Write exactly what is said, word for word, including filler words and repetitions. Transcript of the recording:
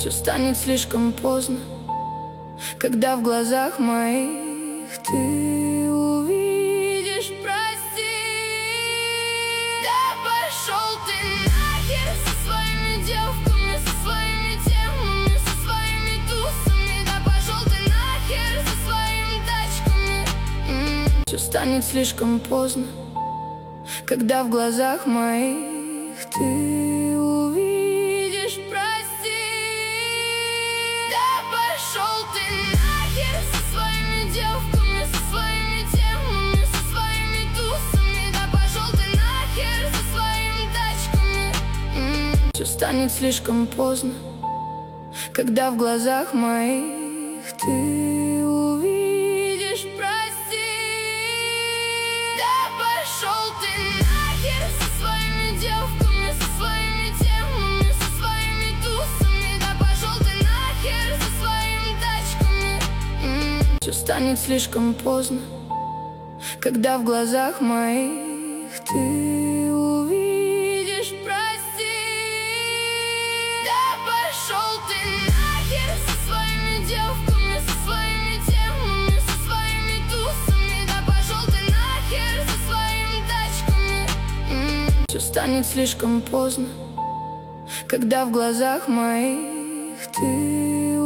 Все станет слишком поздно, когда в глазах моих ты увидишь, прости. Да пошел ты нахер со своими девками, со своими темами, со своими тусами. Да пошел ты нахер со своими тачками. М-м. Все станет слишком поздно, когда в глазах моих ты увидишь, прости. Да пошел ты нахер со своими девками, со своими темами, со своими тусами. Да пошел ты нахер со своими тачками. М-м. Все станет слишком поздно, когда в глазах моих ты увидишь, прости. Да пошел ты нахер со своими девками, со своими темами, со своими тусами. Да пошел ты нахер со своими тачками. М-м. Все станет слишком поздно, когда в глазах моих ты увидишь, прости. Да пошел ты нахер со своими девками, со своими темами, со своими тусами. Да пошел ты нахер со своими тачками. М-м. Все станет слишком поздно, когда в глазах моих ты